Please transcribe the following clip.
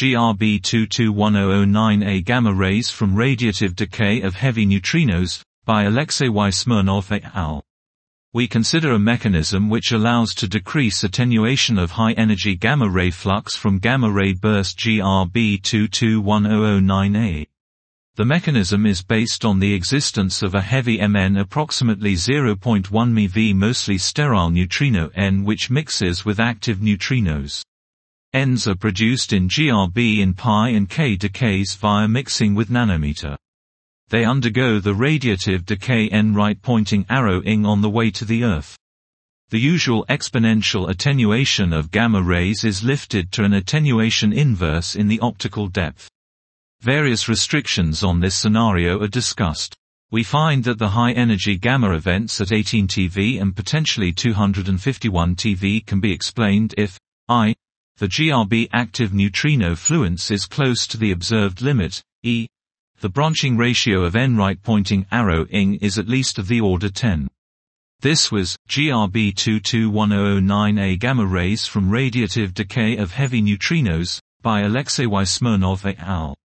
GRB221009A Gamma rays from radiative decay of heavy neutrinos, by Alexey Y. Smirnov et al. We consider a mechanism which allows to decrease attenuation of high-energy gamma-ray flux from gamma-ray burst GRB221009A. The mechanism is based on the existence of a heavy Mn approximately 0.1 MeV mostly sterile neutrino N which mixes with active neutrinos. Ns are produced in GRB in pi and K decays via mixing with nanometer. They undergo the radiative decay N right-pointing arrow ing on the way to the Earth. The usual exponential attenuation of gamma rays is lifted to an attenuation inverse in the optical depth. Various restrictions on this scenario are discussed. We find that the high-energy gamma events at 18 TeV and potentially 251 TeV can be explained if I. The GRB active neutrino fluence is close to the observed limit, e. The branching ratio of N right-pointing arrow ing is at least of the order 10. This was GRB221009A gamma rays from radiative decay of heavy neutrinos, by Alexey Y. Smirnov et al.